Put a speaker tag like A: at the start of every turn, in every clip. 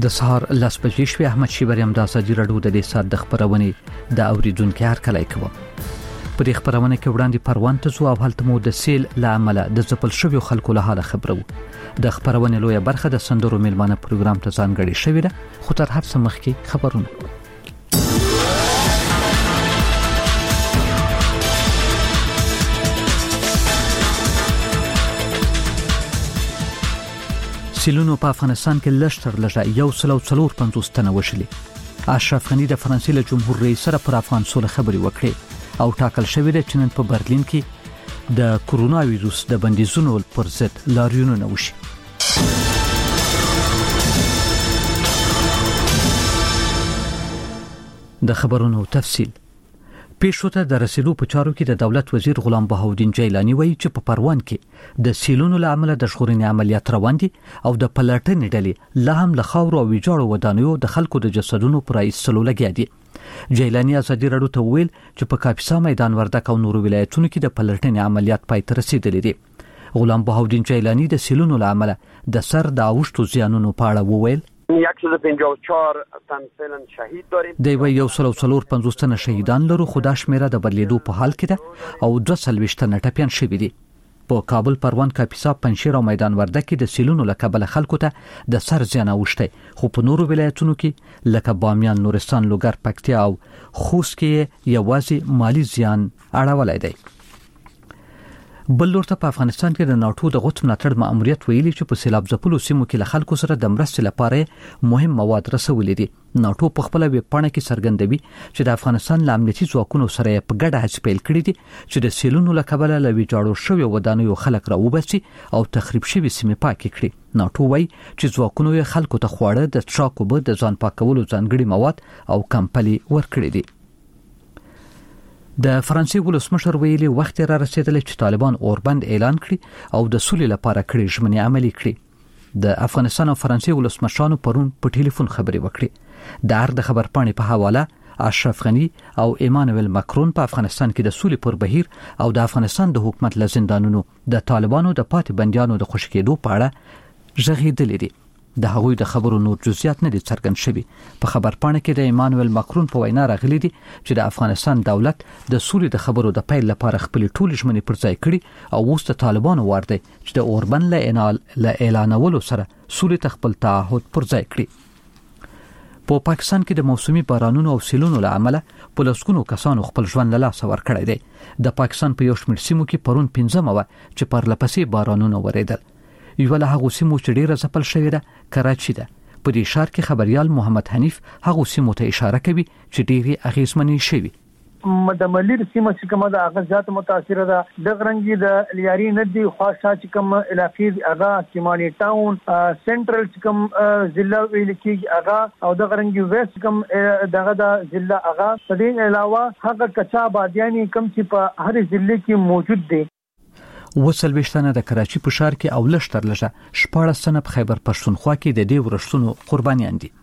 A: د سهار لاس بجې شوې. احمد شیبری هم د ازادي راډیو د دې سات د خبرونې د اوریدونکو هر کله کوم. په دې خبرونه کې وړاندې پروان ته زو او هلته مو د سیل لامل د ځپل شویو خلکو له حاله خبرو. د خبرونه لویه برخه د سندرو میلمانه پروګرام ته ځانګړې شوې ده. خو تر هر څه مخکې خبرونه. سیلونو په افغانستان کې لشتر لږه 140 تنه وشلي. اشرف غنی د فرانسې له جمهور رئیس سره پر افغان سوله خبري وکړي او ټاکل شوې ده چې نن په برلین کې د کورونا وایروس د بندیزونو پر ضد لاریونونه وشي. د خبرونو تفصیل. پیښو ته د رسیدو په چارو کې د دولت وزیر غلام بهاودین جیلانی وایي چې په پروان کې د سیلونو له امله د ژغورنې عملیات روان دي او د پلټنې ډلې لا هم له خاورو او ویجاړو ودانیو د خلکو د جسدونو پر ایستلو لګیا دي. جیلانی ازادي راډیو ته ویل چې په کاپیسا میدان وردګ او نورو ولایتونو کې د پلټنې عملیات پای ته رسیدلي دي. غلام بهاودین جیلانی د سیلونو له امله د سر د اوښتو زیانونو په اړه وویل
B: 154 تن فعلا شهید داریم.
A: دی وی 150 تن شهیدان لرو. خو دا شمیره د بدلیدو په حال کې ده او 240 تن ټپیان شوي دي. په کابل، پروان، کاپیسا، پنجشیر او میدان وردګ کې د سیلونو له کبله خلکو ته د سر زیان اوښتی. خو په نورو ولایتونو کې لکه بامیان، نورستان، لوګر، پکتیا او خوست کې یوازې مالی زیان اړولای دی. بل لورته په افغانستان کې د ناتو د غوت ملاتړ ماموریت ویلي چې په سیلاب ځپلو سیمو کې له خلکو سره د مرستې لپاره مهم مواد رسولي دي. ناتو په خپل ویب پاڼه کې څرګندوي چې د افغانستان له امنیتي ځواکونو سره په ګډه هڅې پیل کړې دي چې د سیلونو له کبله له ویجاړو شویو ودانیو خلک راوباسي او تخریب شوي سیمې پاکې کړي. ناتو وایي چې ځواکونو یې خلکو ته خواړه، د څښاک اوبه، د ځان پاکولو ځانګړي مواد او کمپلي ورکړي دي. د فرانسې ولسمشر ویلي وخت را رسیدلی چې طالبان اوربند اعلان کړي او د سولې لپاره کړي ژمنې عملي کړي. د افغانستان او فرانسې ولسمشرانو پرون په ټلیفون خبرې وکړي. د هر د خبرپاڼې په حواله اشرف غنی او ایمانوئل ماکرون په افغانستان کې د سولې پر بهیر او د افغانستان د حکومت له زندانونو د طالبانو د پاتې بندیانو د خوشی کېدو په اړه ژغېدلې دي. د هغوی د خبرو نور جزئیات نه دي څرګند شوي. په خبرپاڼه کې د ایمانوئل ماکرون په وینا راغلي دي چې د افغانستان دولت د سولې د خبرو د پیل لپاره خپل ټول ژمنې پر ځای کړي او اوس د طالبانو وار دی چې د اوربند له اعلانولو سره سولې ته خپل تعهد پر ځای کړي. په پاکستان کې د موسمي بارانونو او سیلونو له امله په لسګونو کسانو خپل ژوند له لاسه ورکړی دی. د پاکستان په یو شمېر سیمو کې پرون 15 چې پرلپسې بارانونه وریدل. یو له هغو سیمو چې ډیره ځپل شوې ده کراچي ده. په دې ښار کې خبريال محمد حنیف هغو سیمو ته اشاره کوي چې ډیره اغیزمنې شوي.
C: د ملیر سیمه چې کومه د هغه ذات متاثر ده. د غرنګي د لیاري ندی خاصه چې کوم علاقې هغه کیمانی ټاون سنټرل چې کوم ضلع ویل کېږي هغه او د غرنګي ویست کوم دغه د ضلع هغه. په دې علاوه هغه کچا بادیانی کوم چې په هر ضلع کې موجود دي.
A: وسلويشتنه د کراچي په ښار کې او لشتر لږه 14 تنه په خیبر پښتونخوا کې د دې ورښتونو قربانیان دي.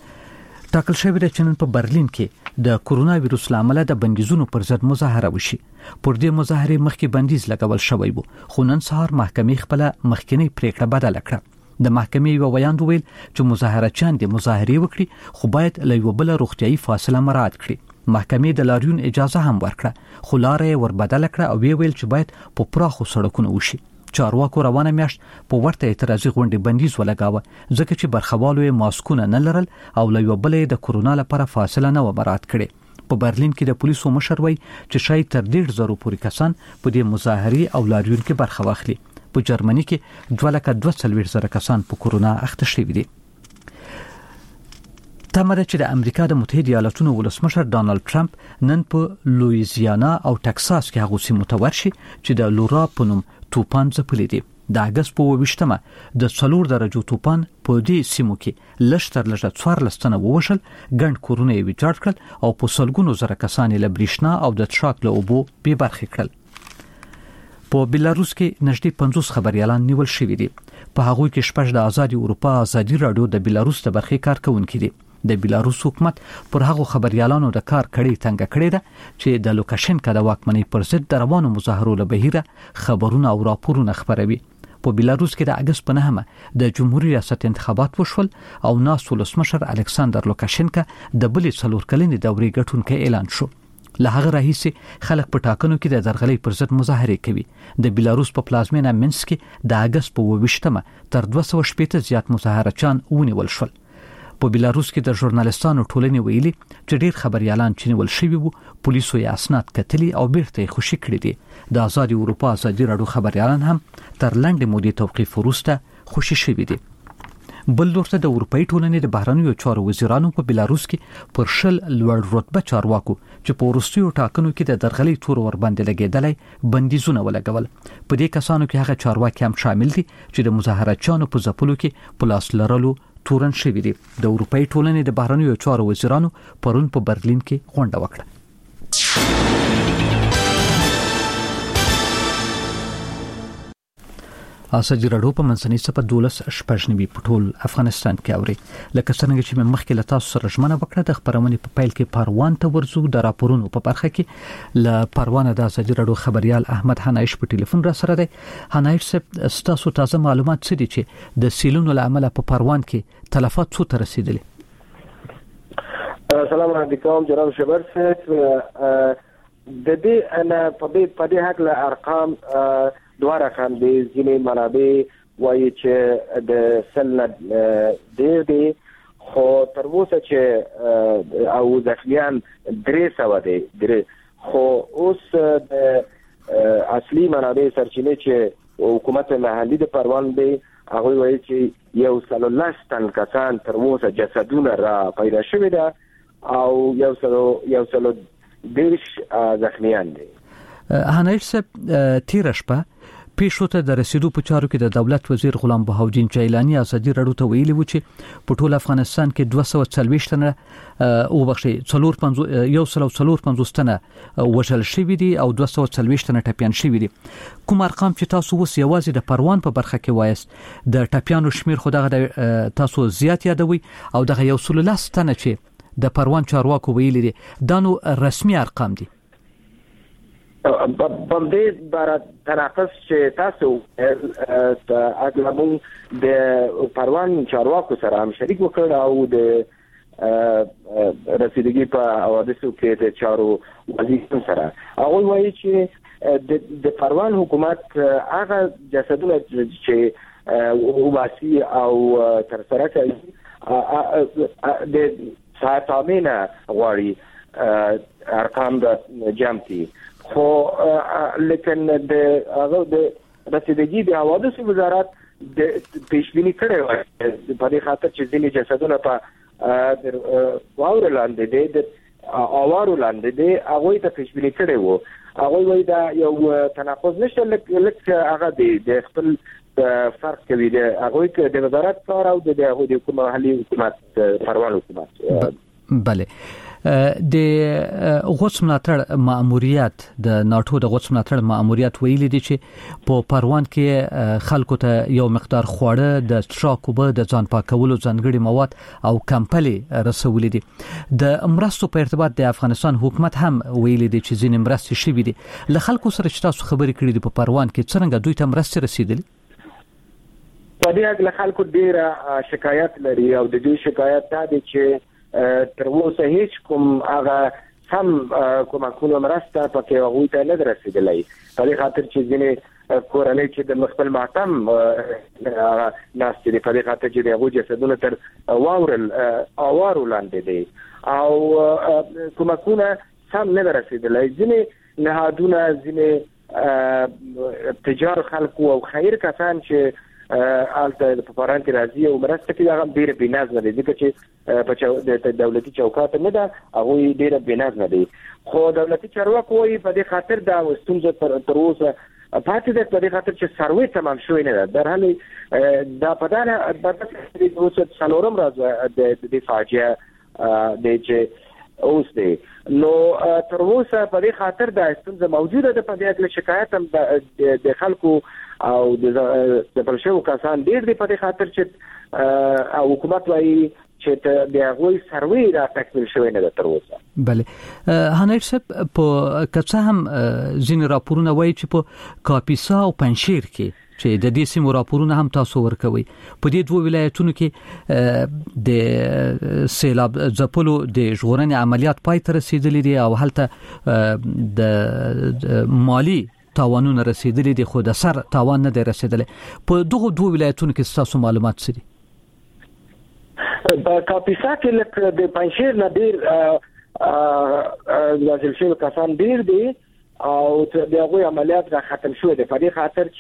A: ټاکل شوی دی چې نن په برلین کې د کورونا وایروس لامل د بندیزونو پر ضد مظاهره وشي. پر دې مظاهره مخکې بندیز لګول شوی وو، خو نن سهار محکمې خپل مخکنی پریکړه بدله کړه. د محکمې یو ویاند ویل چې مظاهرچیان د مظاهره وکړي خو باید له یو بل روغتيایي فاصله مراعات کړي. محکمې د لاریون اجازه هم ورکړه خو لارې وربدل کړه او ویل چې باید په پراخو سړکونو وشي. چارواکو روانه میاشت په ورته اعتراضي غونډې بندیز ولګاوه ځکه چې برخوالو یې ماسکونه نه لرل او له یو بل د کورونا لپاره فاصله نه و مراعات کړي. په برلین کې د پولیسو مشر وایي چې شاید تر 1.5 پورې کسان په دې مظاهرې او لاریون کې برخه واخلي. په جرمني کې 2,42,000 کسان په کورونا اخته شوي دي. تمره چې د امریکا د متحده ایالاتونو ولسمشر ډانلډ ټرمپ نن په لویزیانا او ټکساس کې هغه سیمو ته ورشي چې د لورا په نوم توپان ځپلي دي. د اگست په 28مه د 4 درجو توپان په دې سیمو کې لشتر لږه 14 تنه ووشل، ګڼ کورونه یې ویجاړ کړل او په سلګونو زره کسان له بریښنا او د څښاک له اوبو بې برخې کړل. په بلاروس کې نږدې 50 خبريالان نیول شوي دي. په هغه کې شپږ د آزادي اروپا ازادي رادیو د بلاروس د برخې کارکونکي دي. د بلاروس حکومت پر هغه خبريالانو د کار کړي تنګ کړي ده چې د لوکاشنکا د واکمنۍ پر ضد د روانو مظاهرو له بهیره خبرونه او راپورونه خبروي. په بیلاروس کې د اگست په 9 د جمهوریت ریاست انتخابات وشول او ناس ولسمشر الکساندر لوکاشنکا د بلې 4 کلنې دورې ګټونکي اعلان شو. له هغه راهیسې خلک په ټاکنو کې د درغلۍ پر ضد مظاهره کوي. د بیلاروس په پلازمینه مینسک کې د اگست په 28 تر 280 زیات مظاهرچان ونیول شول. په بیلاروس کې د ژورنالستانو ټولنې ویلي چې ډیر خبريالان چې نیول شوي وو پولیسو یې اسناد کتلي او بیرته خوشي کړی دي. د آزاد اروپا ازادي راډیو خبريالان هم تر لنډې مودې توقيف وروسته خوشي شوي دي. بل لورته د اروپאי ټولنې د بهرنیو چارو وزیرانو په بیلاروس کې پر شل لوړ رتبه چارواکو چې په وروستیو ټاکنو کې د درغلۍ تور ور باندې لګیدلې بندیزونه ولګول. په دې کسانو کې هغه چارواکي هم شامل دي چې د مظاهراتچانو په ځپلو کې پلاس لرلو تورن شوی دي. د اروپאי ټولنې د بهرنیو چارو وزیرانو پرون په برلین کې غونډه وکړه. اساجي راډیو په منځنۍ صفه 12 شپږنیوي په ټول افغانستان کې اوري. لکه څنګه چې مخکې له تاسو سره ژمنه وکړه د خبرونې په پیل کې پروان ته ورزو د راپورونو په برخه کې ل پروان د اساجي راډیو خبريال احمد حنایش په ټلیفون را سره دی. حنایش صاحب تاسو تازه معلومات څه دي چې د سیلونو لامل په پروان کې تلفات څو ته رسیدلي؟
D: السلام علیکم جناب شبر صاحب. د دې انا په دې حق له ارقام دواره خان د ځینې منابع وایي چې د سل ډیر دی خو تر اوسه چې او ځخمیان 300 دي خو اوس د اصلي منابع سرچینه چې حکومت محلي د پروان دی هغه وایي چې یو سلولس تن کسان تر اوسه جسدونه را پیدا شوی ده او یو سلو دیش زخمیان دي.
A: حنایش صاحب تیر شپه پیښو ته د رسیدو په چارو کې د دولت وزیر غلام بهاودین جیلانی ازادي راډیو ته ویلي و چې په ټول افغانستان کې 240 تنه او بخښي 450 تنه وژل شوي دي او 240 تنه ټپيان شوي دي. کوم ارقام چې تاسو اوس یوازې د پروان په برخه کې وایست د ټپيانو شمیر خو دغه تاسو زیات یادوي او دغه یو 13 تنه چې د پروان چارواکو ویلي دي دا نو رسمي ارقام دي.
D: په دې بار تناقض چې تاسو اغلبون د پروان چارواکو سره هم شریک وکړ او د رسیدګي په حوادثو کې د چارو وزیر سره هغه وایي چې د پروان حکومت هغه جسدونه چې وباسي او تر سره کوي د ساتامینه غواړي ارقام د جامتي خو لیکن د رسیدګي د حوادثو وزارت د پیشبینی کړي وای په دې خاطر چې ځینې جسدونه په واور لاندې دي د اوارو لاندې دي هغه ته پیشبینی کړي وو هغه وای دا یو تناقض نشته لکه هغه د خپل فرق کوي د هغه د وزارت کار او د حکومت محلي حکومت پروان حکومت.
A: بله د غوڅ ملاتړ مأموریت د ناتو د غوڅ ملاتړ مأموریت ویلي دي چې په پروان کې خلکو ته یو مقدار خواړه د ټراکوبه د ځان پاکولو ځانګړي مواد او کمپلې رسولې دي. د مرستو په ارتباط د افغانستان حکومت هم ویلي دي چې ځینې مرستې شوي دي. له خلکو سره چې تاسو خبرې کړې دي په پروان کې څنګه دوی ته مرستې رسیدلې؟
D: په دې اړه خلکو ډېر شکایت لري او د دې شکایت دا دی چې تر اوسه هیڅ کوم هغه هم کومه مرسته پکې هغه ته نه رسیدلې. په دې خاطر چې ځینې کورنۍ چې د مخبل ماتم ناس چې په دې خاطر چې هغه جسدونه تر اوارو لاندې دي او کومه هم نه رسیدلې. ځینې نهادونه ځینې تجار خلکو او خیر کسان چې آلته په پران کې راځي او مرسته کوي هغه ډېر بنظم دي ځکه چې په دولتي چوکاټ نه ده هغه ډېر بنظم دي خو دولتي چارواکي وایي په دې خاطر دا ستونزه تر اوسه پاتې ده په دې خاطر چې سروي تمام شوی نه ده. در حال دا په دغه د اوسه څلورم راځي د فاجعه د چې اوس دی نو تر اوسه په دې خاطر دا ستونزه موجوده ده. په دې اړه شکایت هم د خلکو او د بلشو کسان ډیر دی په دې خاطر چې حکومت وايي چې د هغوی سروي را تکمیل شوی نه تر اوسه.
A: بله حنایش صاحب په کڅه هم ځینې راپورونه وایي چې په کاپیسا او پنشیر کې چې د دې سیمو راپورونه هم تاسو ورکوي. په دې دوه ولایتونو کې د سیلاب ځپلو د ژغورنې عملیات پای ته رسیدلي دي او هلته د مالی تاوانونه رسیدلي دي، خو د سر تاوان نه دی رسیدلی. په دغه دوه ولایتونو کې تاسو معلومات څه دي؟
D: په کاپیسا کې لکه د پنځیر نه ډیر لازم شوی کسان ډیر دي او د هغوی عملیات را ختم شوی دي، په دې خاطر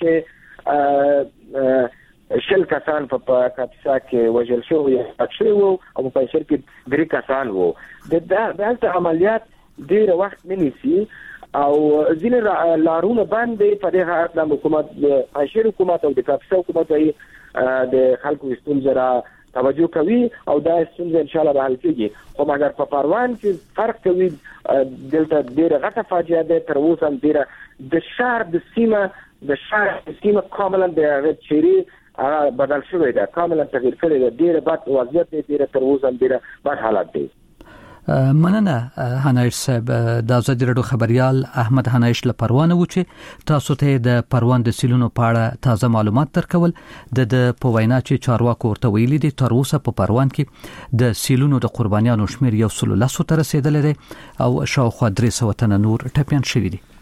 D: چې شل کسان په کاپیسا کې وژل شوی او په پنځیر کې 3 کسان وو. د عملیات ډیر وخت نه نیسي او ځینې لارونه باندې په دې حالت د حکومت د پنځیر حکومت او د کاپیسا حکومت د خلکو ستونزې را توجه کوي او دا څنګه ان شاء الله به حل کیږي. خو مګر په پروان کې فرق کوي، دلته ډیره غټه فاجعه ده، تر اوسه ډیره د شهر د سیمه کاملا د چيري بدل شوی ده، کاملا تغییر کړی ده، ډیره بد وضعیت دی، ډیره تر اوسه ډیره بد حالت دی.
A: مننه هنایش صاحب. د ازادي رادیو خبريال احمد هنایش له پروان و چې تاسو ته د پروان د سیلونو په اړه تازه معلومات درکول. د په وینا چې چارواکو ورته ویلي دي تر اوسه په پروان کې د سیلونو د قربانیانو شمیر 110 ته رسیدلی دی او شاوخوا 300 تنه نور ټپيان شوي دي.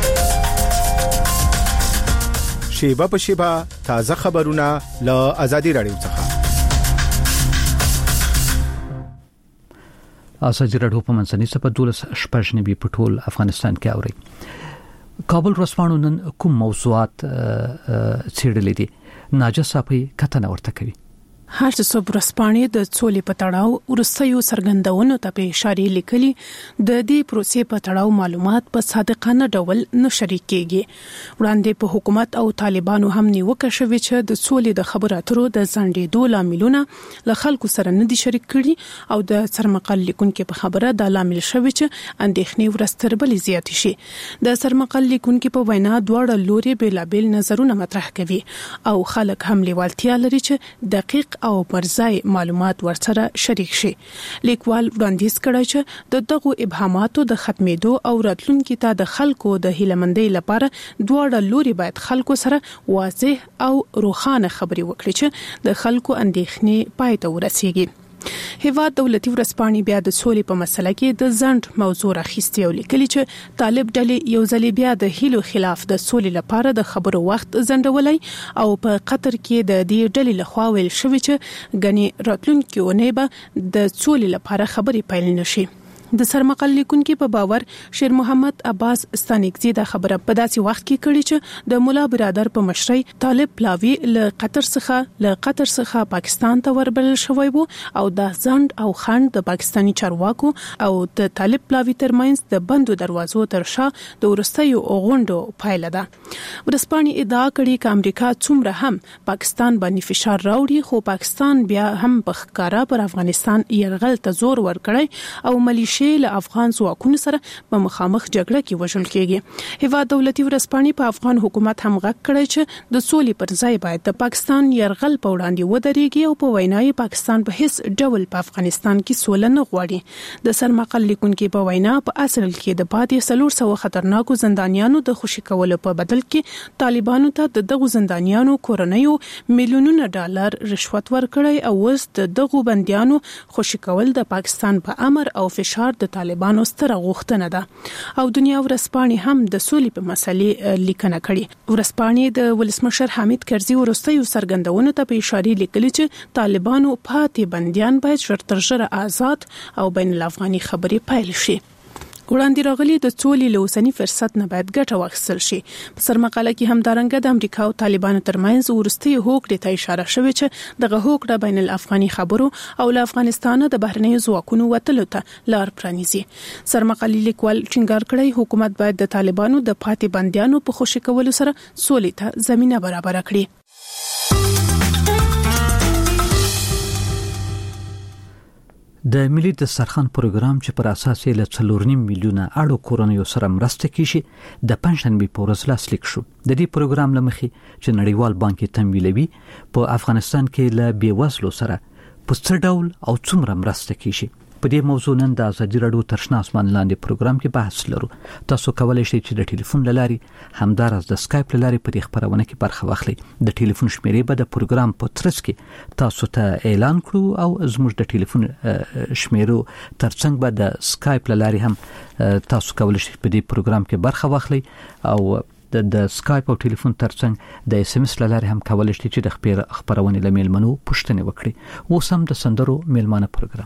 E: شیبه په شیبه تازه خبرونه له ازادي رادیو څخه. ازادي رادیو په منځني سپه 12 نبی په ټول افغانستان کې اوري. کابل ورسپانو نن کوم موضوعات څېړلې دي؟ ناجه صاحب کتنه ورته کوي.
F: هر څه ورسپانې د څولې په تړاو ورسېو سرګندونو ته په اشاره لیکلي د دې پروسې په تړاو معلومات په صادقانه ډول نشر کیږي. وړاندې په حکومت او طالبانو هم نیوکه شوې چې د څولې د خبرو اترو د ځنډېدو لاملونه له خلکو سره نه دي شریک کړي او د سرمقال لیکونکو په خبره د لامل شوې چې اندېښنې ورستربلې زیات شي. د سرمقال لیکونکو په وینا دواړه لوري بېلابېل نظرونه مطرح کوي او خلک هم لیوالتیا لري چې دقیق او مرزای معلومات ورسره شریک شي. لیکوال وړاندیز کړی چې د دغو ابهاماتو د ختمېدو او راتلونکي ته د خلکو د هیلمندۍ لپاره دواړه لوري باید خلکو سره واضح او روښانه خبري وکړي چې د خلکو اندېښنې پای ته ورسیږي. هیواد دولتي ورسپانې بیا د سولې په مسله کې د ځنډ موضوع راخیستي او لیکلي چې طالب ډلې یو ځل بیا د هیلو خلاف د سولې لپاره د خبرو وخت ځنډولای او په قطر کې د دې ډلې لخوا ویل شوی چې غني راتلونکي اونۍ به د سولې لپاره خبرې پیل نشي. د سرمقال لیکونکو په باور شیر محمد عباس ستانکزی دا خبره په داسې وخت کې کړي چې د مولا برادر په مشرۍ طالب پلاوی له قطر څخه پاکستان ته وربلل شوی وو او د ځند او خند د پاکستانی چارواکو او د طالب پلاوی ترمنځ د بندو دروازو تر شا د ورستیو غونډو پایله ده. ورسپانې ادعا کړي چې امریکا څومره هم پاکستان باندې فشار راوړي خو پاکستان بیا هم په ښکارا پر افغانستان یرغل ته زور ورکړي او ملیشیا له افغان ځواکونو سره په مخامخ جګړه کې وژل کېږي. هیواد دولتي ورسپانې په افغان حکومت هم غږ کړی چې د سولې پر ځای باید د پاکستان یرغل په وړاندې ودرېږي او په وینای پاکستان په هیڅ ډول په افغانستان کې سوله نه غواړي. د سرمقال لیکونکو په وینا په اصل کې د پاتې 300 خطرناکو زندانیانو د خوشي کولو په بدل کې طالبانو ته د دغو زندانیانو کورنیو میلیونونه ډالر رشوت ورکړی او اوس د دغو بنديانو خوشي کول د پاکستان په امر او فشار د طالبانو ستره غوښتنه ده او دنیا ورسپانې هم د سولې په مسلې لیکنه کړي. ورسپانې د ولسمشر حمید کرزي ورستیو سرګندونو ته په اشاره لیکلي چې طالبانو پاتې بنديان باید ژر تر ژره آزاد او بین الافغاني خبرې پیل شي. وړاندې راغلي د سولې له اوسني فرصت نه باید ګټه واخیستل شي. په سرمقاله کې هم دارنګه د امریکا او طالبانو ترمنځ ورستي هوکړې ته اشاره شوې چې دغه هوکړه بین الافغاني خبرو او له افغانستان د بهرنیو ځواکونو وتلو ته لار پرانیزي. سرمقالي لیکوال ټینګار کړی حکومت باید د طالبانو د پاتې بنديانو په خوشي کولو سره سولې ته زمينه برابر کړي.
A: د ملي دسترخوان پروګرام چې پر اساس یې له 4.5 میلیونه اړو کورنیو سره مرسته کیږي د پنځشنبه په ورځ لاسلیک شو. د دې پروګرام لمخې چې نړیوال بانک تمویلوي په افغانستان کې له بیوزلو سره په څه ډول او څومره مرسته کیږي. په دې موضوع نن د ازادي رادیو ترشنا اسمان لاندې پروګرام کې بحث لرو. تاسو کولای شئ چې د ټلیفون لاري همدارس د سکایپ لاري په دې خبرونه کې برخه واخلئ. د ټلیفون شمیرې به د پروګرام په ترڅ کې تاسو ته اعلان کړو او زموږ د ټلیفون شمیرو ترڅنګ به د سکایپ لاري هم تاسو کولای شئ په دې پروګرام کې برخه واخلئ او د سکایپ او ټلیفون ترڅنګ د اس ام اس لاري هم کولای شئ چې د خبرونه لمیلمنو پوښتنه وکړئ. اوس هم د سندرو میلمانه پروګرام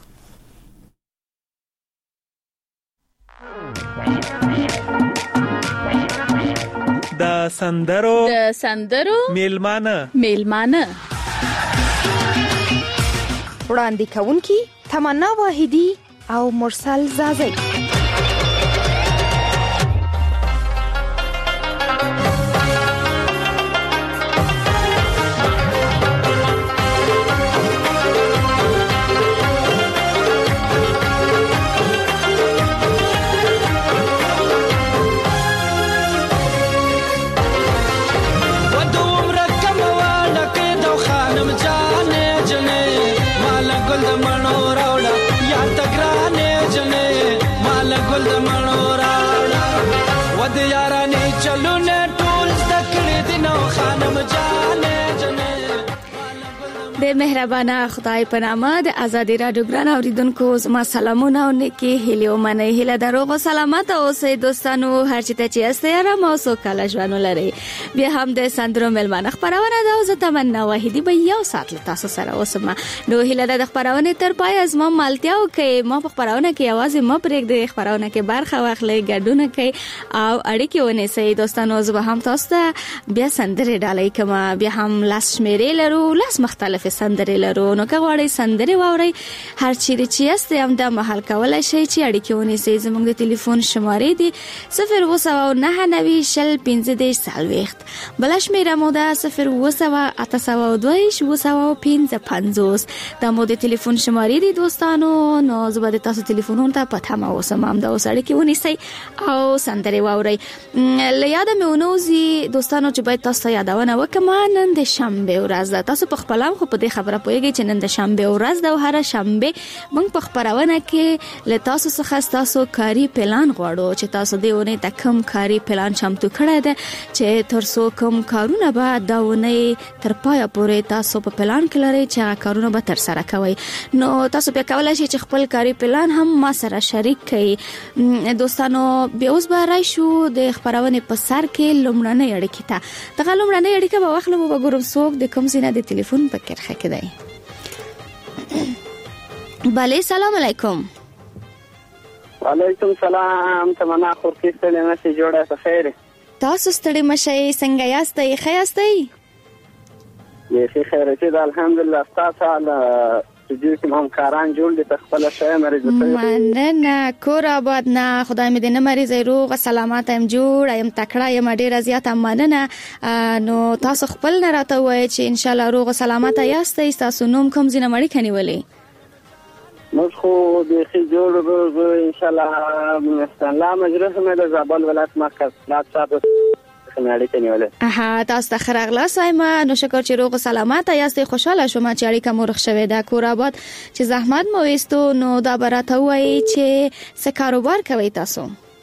G: د سندرو میلمانه
H: وړاندې کوونکی تمنا واحدی او مرسل زازی.
I: د مهربانه خدای په نامه د ازادي رادیو ګران اوریدونکو زما سلامونه او نیکی هیله او مننه هیله دروغ او سلامت اوسئ دوستانو هر چی ته چې استه آرام او سوکاله ژوند ولرئ. بیا هم د سندرو ملمانه خبرونه دا زه تمنا واحدی به یو ساعت تاسو سره اوسم. نو هیله د خبرونه تر پای از ما مالتیاو کې ما په خبرونه کې आवाज ما پرېګ د خبرونه کې برخه واخلئ ګډونه کوي او اړیکې ونیسئ. دوستانو زه هم تاسو ته بیا سندرې ډالۍ کما بیا هم لاس شمیرې لرو لاس مختلف سندرې لرو. نو که غواړئ سندرې واورئ هر چیرې چې یاست هم د محل کولای شئ چې اړیکې ونیسئ. زموږ د ټلیفون شمارې دي 0299540 بل شمیره مو ده 0808275 دا مو د ټلیفون شمارې دي دوستانو. نو زه به تاسو ټلیفونونو ته پته ما اوسم هم دا اړیکې ونیسئ او سندرې واورئ. لیاده مې ونوزي دوستانو چې باید تاسو یادونه وکم نن د شنبه ورځ ده. تاسو په خپل خو په دې خبره پوهیږئ چې نن د شنبه ورځ ده او هر شنبه موږ په خبرونه کې له تاسو څخه تاسو کاری پلان غواړو چې تاسو دې ونه تکم کاری پلان چمتو کړی ده چې تر څو کوم کارونه به دا ونه تر پایه پورې تاسو په پلان کې لرئ چې هغه کارونه به تر سره کوئ. نو تاسو به کولای شئ چې خپل کاری پلان هم ما سره شریک کړئ. دوستانو بیا اوس به راشو د خبرونه په سر کې لومړنۍ اړیکه ته دغه لومړنۍ اړیکه به واخلو به ګورم څوک د کوم سینه د ټلیفون په کرخه کې دی. بله سلام علیکم.
B: وعلیکم سلام. تمنا خورکی ستړي مشه جوړه په خیر.
I: تاسو ستړي مشه څنګه یاستئ؟ ښه یاستئ؟
B: یې خیر چې الحمدلله تاسو الله چې کوم کاران جوړ دي په خپل شای مریض ته
I: مننه کور آباد نه خدای مې دې نه مریض روغ سلامت ایم جوړ ایم تکړه یم ډیر زیات مننه. نو تاسو خپل نه راته وای چې ان شاء الله روغ سلامت یاستئ. تاسو نوم کوم ځینه مړی کنيولې؟
B: نو خو دې خې جوړ ان شاء الله مستنلا مجرح مې د زابل ولایت مرکز لاټ صاحب خناړي کنيوله.
I: تاسو ته خراغلا سایما. نو شکر چې روغ سلامت یاستئ. خوشاله شوم چې اړیکه مو رخ شوه د کور آباد چې زحمت مو وستو. نو دا براته وای چې څه کاروبار کوي تاسو؟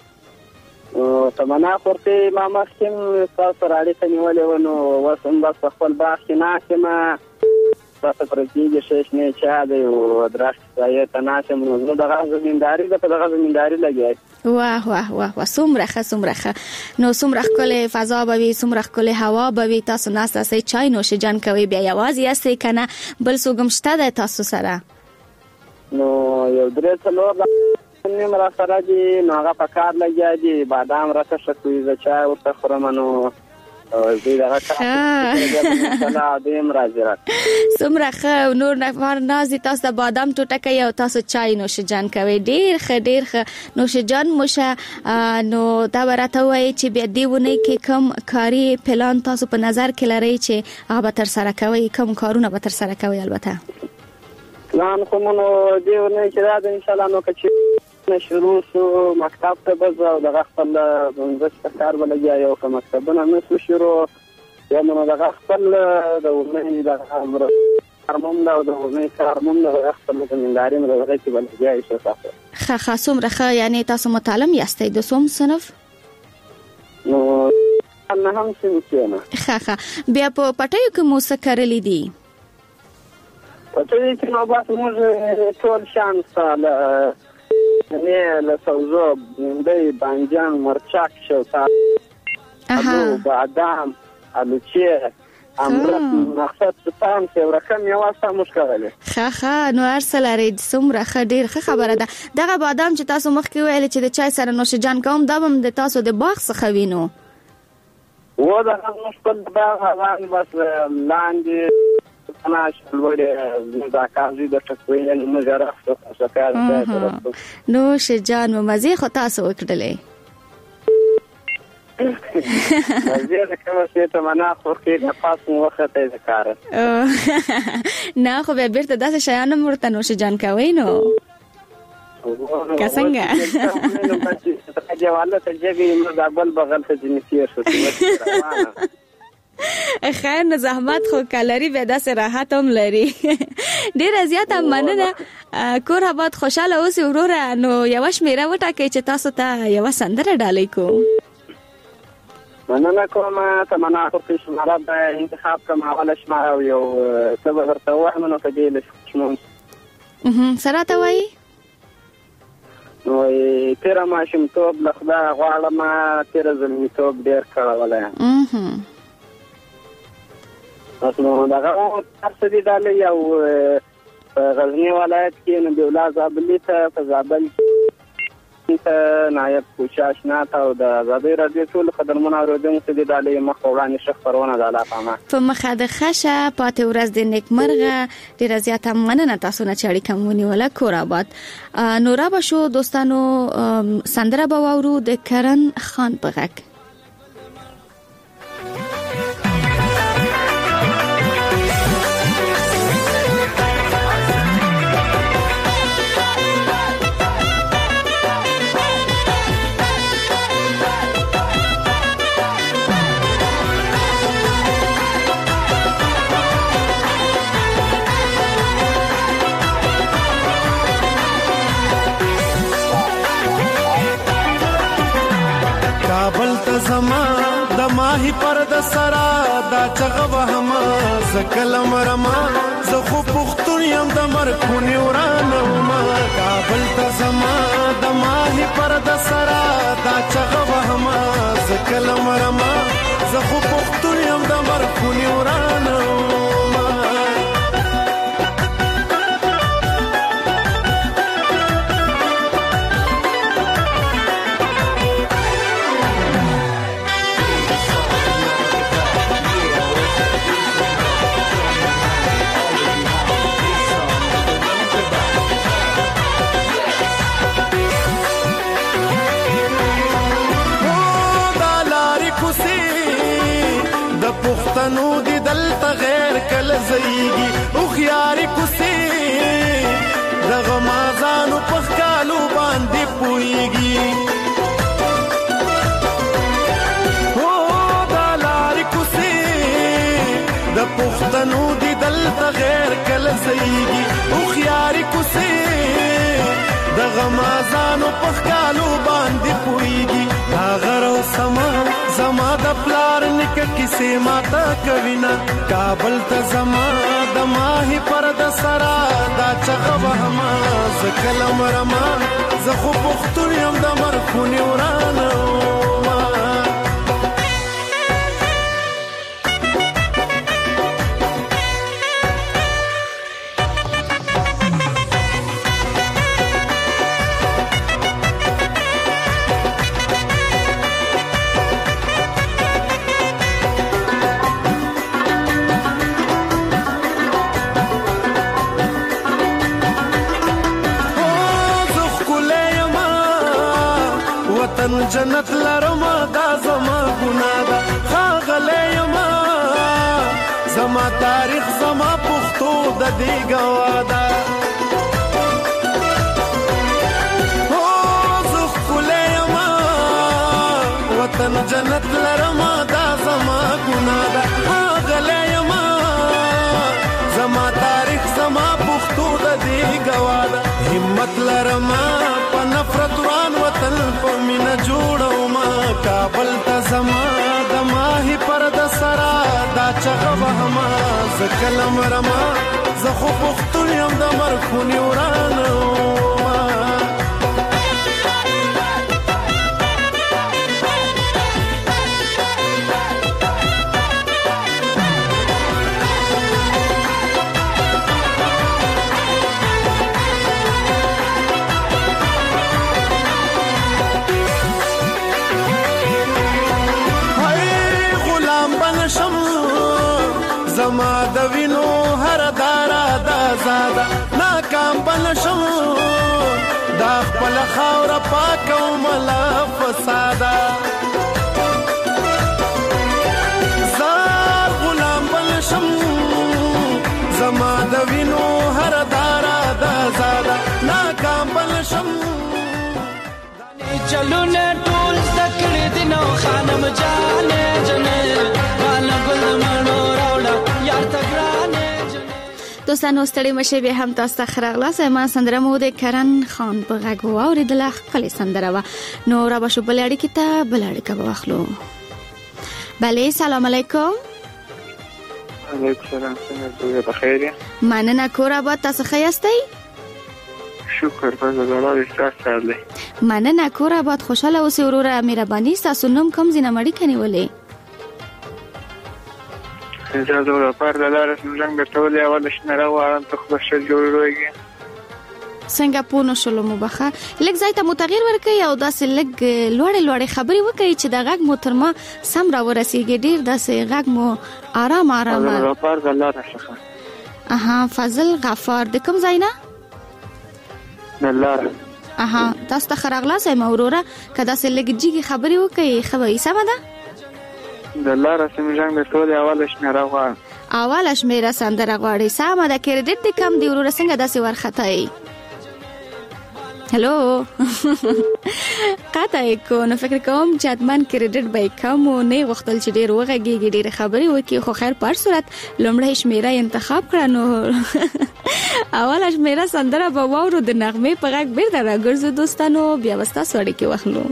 B: تمنا خورته ما مخکم تاسو راړي کنيوله ونو وسم بس خپل باغ کې ناکمه تاسو پرېږدي شش نه چا دی او درخت ځای ته ناشم نو دغه زمینداری د دغه زمینداری لګي.
I: واه واه واه سمرخه نو سمرخ کله فضا بوي سمرخ کله هوا بوي. تاسو ناس تاسو چای نوش جان کوي بیا یوازې یاستئ کنه بل څوک شته د تاسو سره؟
B: نو یو درې څلور نیم را سره دي نو هغه په کار لګي دي بادام راته شکوي ز چای ورته خورم نو دې دغه کار دیم راځي.
I: سمرخه نور نفر نازي تاسو د بادام ټوټه کوي او تاسو چای نوش جان کوي. ډیر ښه نوش جان موشه. نو دا ورته وای چې بیا دیونه کې کم کاری پلان تاسو په نظر کې لرئ چې هغه تر سره کوي کم کارونه به تر سره کوي؟ البته
B: پلان کومو دیونه چې دا ان شاء الله نو کچې شروع شو مکتب ته بز او دغه خپل د کار ولګیا یو کوم مکتبونه نو شروع یا نو دغه خپل د ورنۍ دغه امر هرمون دا د ورنې هرمون دا خپل زمینداری مې راغی چې بل ځای شو تاسو
I: خا څومره یعنی تاسو متعلم یاستئ د څوم صنف؟
B: نو نه هم څه
I: خا بیا په پټیو کې مو څه کړلې دي؟
B: پټیو کې نو بس موږ ټول شان سره نه له سوزو د بانجان مرچک شوتا بادام الوچه امرت مقصد ستان چې ورکم یو واسه مشکله
I: خا نو ارسلاري څومره ډیر خبره ده. دغه بادام چې تاسو مخکې ویل چې د چای سره نوشجان کوم دا هم د تاسو د باغ څخه وینو
B: و دا مشکل باغ هغه بس لاندې انا شلوړې دا کاري د ټکوي نه مجرد څه
I: نو شجان مزه خو تاسو وکړلې
B: زه کوم څه ته منا خو کې د پاسو وخت ته ذکر
I: نه خو به بیرته داسې شیان مرته نو شجان کوي نو څنګه
B: نو پاتې ته جواله ته جګې نو د بل بغل ته جنسي شو
I: خیر نه زحمت خو کالری به داسې راحت هم لري ډیر زیات مننه کور آباد خوشاله اوسئ وروره نو یو شمیره وټاکئ چې تاسو ته یو سندره ډالۍ کوم
B: مننه کوم تمنا خو په شماره د انتخاب کوم حواله شماره یو څه ورته وایم نو په دې لښمون
I: سره ته وایي
B: نو تیر ماشم توب لخدا غواړم تیر زلمی توب ډیر کړه نو دا تاسو دې دالې یو غزنی ولایت کې نو د ولازابلی ته په زابل ته نایب کوشش نه تا او د آزادۍ راډیو ټول خدمتونه اوریدونکو ته د دالې مخ وړاندې شخ پرونه د الله پامه
I: په مخه د خشه پاتې ورځ د نیکمرغه ډیر زیات مننه تاسو نه چاړي کومونی ولا کور آباد نورا بشو دوستانو سندره باورو د کرن خان بغک
J: زما د ماهی پر د سرا دا چغه وهما زکلم رما زه خو پختون یم د مرکونی ورانه ما کابل ته زما د ماهی پر د سرا دا چغه وهما زکلم رما زه خو پختون یم د مرکونی ورانه پښتنو دي دلته غیر کله زيږي او خياري کوسي دغه مازانو پخکالو باندې پويږي او دلاري کوسي د پښتنو دي دلته غیر کله زيږي او خياري کوسي دغه مازانو پخکالو باندې پويږي هغه او سما زما د پلار نک کیسه ماتا کوینا کابل ته زما د ماهی پر د سرا دا چغه وهما زکلم رما زه خو پختون یم د مرخونی ورانه جنت لرما دا زما ګنا دا خاغله یما زما تاریخ زما پښتو د دې گوادا او زخ کله یما وطن جنت لرما دا زما ګنا دا خاغله یما زما همت لرما په نفرت وران وطن په مینا جوړو ما کابل ته زما د ماهی پر د سرا دا چغه وهما ز کلم رما زه خو پختون یم د مرخونی ورانو ما زما د وینو هر دارا د زاده ناکام بنشم دا خپل خاور پاکو ملا فساده زار غلام بنشم زما د وینو هر دارا د زاده ناکام بنشم
K: چلو نه ټول ذکر دینو خانم جانې جنې والا ګل منو
I: دوستانو ستړي مشه به هم تاسو ته خراغلاس ما سندره مو د کرن خان په غږ واوریدله خپل سندره و نو را بشو بلړی کی ته بلړی کا واخلو. بله سلام علیکم.
B: علیکم سلام څنګه په خیر یې؟
I: مننه کور آباد تاسو ښه یاستئ؟
B: شکر په زړه وستا سره.
I: مننه کور آباد خوشاله اوسئ وروره مهرباني تاسو نوم کوم ځینه مړی کني ولې؟
B: زه زه پر دلاره څنګه ګټولې اول شنه راوړم ته خو څه جوړوي
I: څنګه پونه شلو مبخه لګ ځای ته متغیر ورکې او داسې لګ لوړې خبرې وکړي چې د غږ موترما سم را ورسیږي ډیر داسې غږ مو آرام
B: زه پر دلاره څخه
I: اها فضل غفار د کوم ځای نه
B: دلاره
I: اها تاسو ته خراغلاس ما وروره کدا سې لګ جګي خبرې وکړي خو یې سم ده
B: دلاره سمجنګ د ټول اول شمیره غواړم
I: اول شمیره سندره غواړي سم ده کریډټ د کم دی وروره څنګه داسې ورخته هلو قطع کو نو فکر کوم چې اتمن کریډټ به کم او نه وختل چې ډیر وغږیږي ډیر خبرې وکي خو خیر پر صورت لومړی شمیره انتخاب کړه نو اول شمیره سندره به وورو د نغمه په غږ بیرته راګرځو دوستانو بیا وستا سوړی کې واخلو.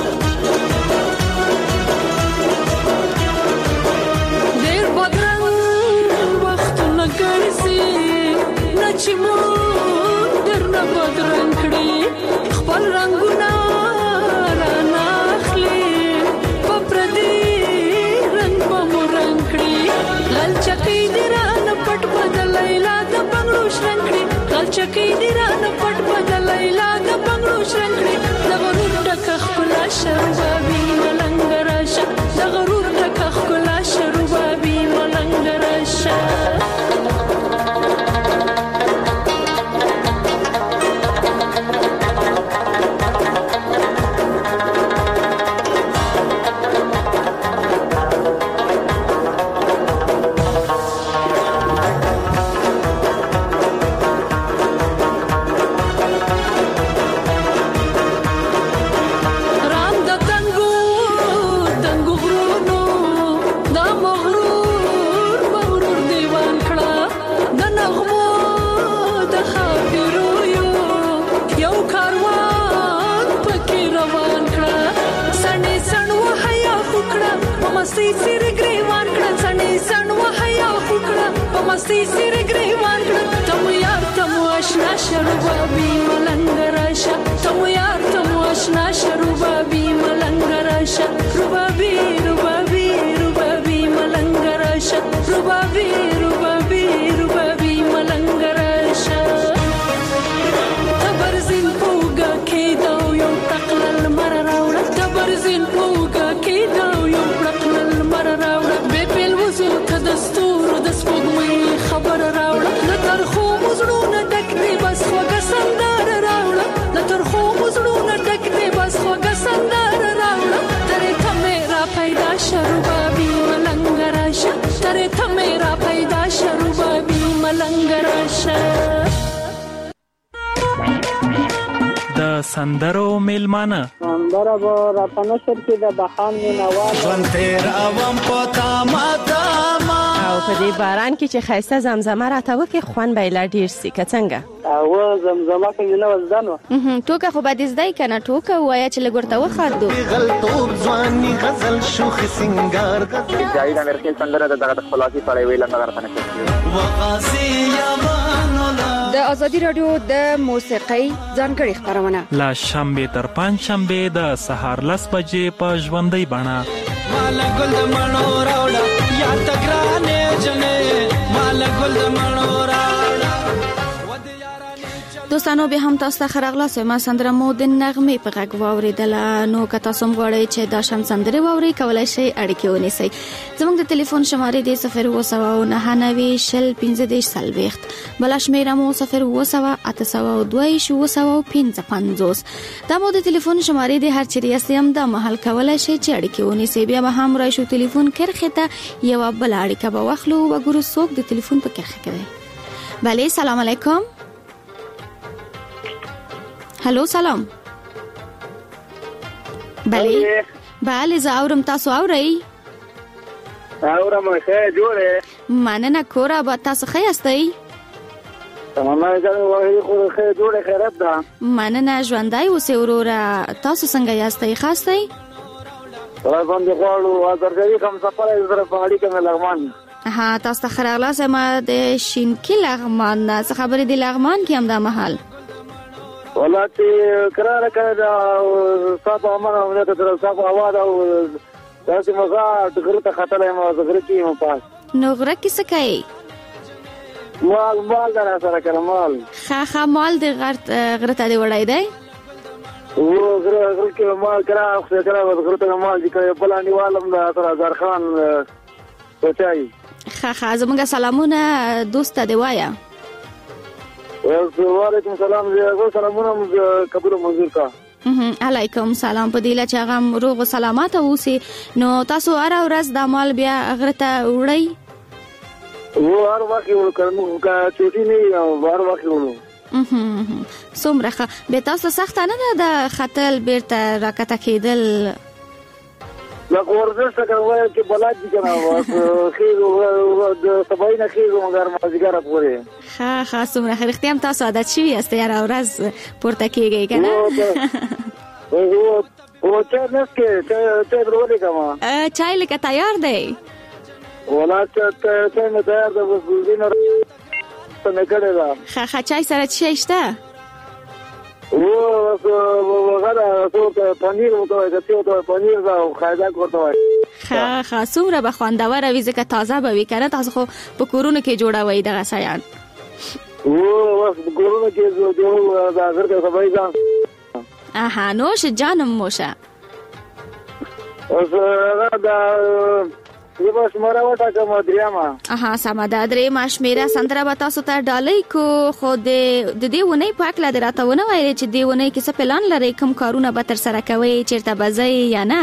L: Dear Badran چکی دی رانه پټ بدل لیلا د بنگړو شرنګړي د غرور ټکه خپلا شربابي ملنګ راشه د غرور ټکه خپلا شربابي ملنګ راشه مستي سر گریوان کړه سنې سن وحیا وکړه په مستي سر گریوان کړه تم یار تم آشنا شربابي ملنګ راشه تم یار تم آشنا شربابي ملنګ راشه ربابي ربابي ربابي ملنګ راشه ربابي ربابي ربابي ملنګ راشه تبرزین پوګه کېدو یو تقلل مر راوړه تبرزین پوګه کېدو یو دستور د سپوږمۍ خبر راوړه د ترخو مزړونه ډک دی بس خوږه سندره راوړه د ترخو مزړونه ډک دی بس خوږه سندره راوړه ترې ته میرا پیدا شربابي ملنګ راشه ترې ته میرا پیدا شربابي ملنګ راشه
G: د سندرو میلمانه
B: سندره به راته نشر کې د بهان مینوال
K: ژوند تېر اوم په تامه تامه
M: او په دې باران کې چې ښایسته زمزمه راته وکړي خوند به یې لا ډېر سي که څنګه
B: او زمزمه کې نه وزدان و
I: ټوکه خو به دې زده یې که نه ټوکه ووایه چې لږ ورته وخاندو
K: غلطوب ځواني غزل شوخ سنګار
B: جاوید امرکیل سندره د دغه خپلواکي په اړه ویله نه راته نشر
K: وغازي یمانولا
N: د ازادي رادیو د موسیقۍ ځانګړي خبرونه
G: لا شنبه تر پنځ شنبه د سهار 10 بجې په ژوندۍ بڼه
K: مال ګل د مڼو راوړه یا تګرانې جنې مال ګل د مڼو راوړه
I: دوستانو به هم تاسو ته خرغلاس ما سندره مو د نغمه په غږ واوریدله نو که تاسو غواړئ چې دا شان سندره واورئ کولای شئ اړیکه ونیسئ زموږ د ټلیفون شماره دی 0209915 بل شمیره مو 020882255 دا مو د ټلیفون شماره دی هر چیرې یاستئ هم دا محل کولای شئ چې اړیکه ونیسئ بیا به هم راشو ټلیفون کرخه ته یو بل اړیکه به واخلو وګورو څوک د ټلیفون په کرخه کې دی بله سلام علیکم هلو سلام بله زه اورم تاسو اورئ
B: اورم ښه جوړه
I: مننه کوره به تاسو ښه یاستئ
B: تمامه ځان وایي خو ښه جوړه خیرت ده
I: مننه ژوندۍ اوسئ وروره تاسو څنګه یاستئ ښه یاستئ
B: را باندې غواړو ازرګي کوم سفر زره په اړیکه مې لغمان
I: ها تاسو ته خرغلاس ما د شینکی لغمان څه خبرې دی لغمان کې هم دا محل
B: ولاتي قرار کړه صاحب امره ونه تر صاحب اواز او تاسو مزه غره خطر ما غره کې مو پاس
I: نو غره کې څه کوي
B: مال در سره کړه مال
I: خا مال د غره ته دی وړای دی
B: و غره کې مال کړه غره ته مال دي کوي بلانی والم د هزار خان سوچای
I: خا زموږ سلامونه دوست دی وایا
B: وعلیکم سلام زه سلامونه قبول منظور کا
I: علیکم سلام په دیله چې هغه روغ سلامات اوسئ نو تاسو هر ورځ د مال بیا غره ته وړئ
B: و هر وخت یو کارمو کا چوټی نه هر وخت ورو
I: څومره به تاسو سخت نه ده د خطل بیرته راکته کېدل
B: لا ورزش کوي چې بلاد دي کنه خیر د سبای نه خیر مګر ما ځګره پورې
I: ها څومره اختیام تاسو عادت شوی است یاره ورځ پورته کېږي کنه
B: او چې نسکه چې ورولې کما
I: چای لکه تیار دی
B: ولا چې مې تیار ده بس دینه څنګه کړه
I: ها چای سره څه شته
B: وغدا څوک پنیر وته چې پنیر دا خایدا کوته وای
I: ها څومره به خوندور وي ځکه تازه به وي کنه تاسو خو په کورونو کې جوړوي دغه سیان
B: وخت ګورونه کې جو دا غرته سبای ځان
I: اها نوش جانم موشه
B: اوس دا یو شماره وټه کوم دریامه
I: اها سمدا درې ماشمیره سندره وتا سو ته ډالۍ کو خو د دې ونی پاک لا دراتونه وایي چې دی ونی کې څه پلان لري کوم کارونه به تر سره کوي چیرته بځي یا نه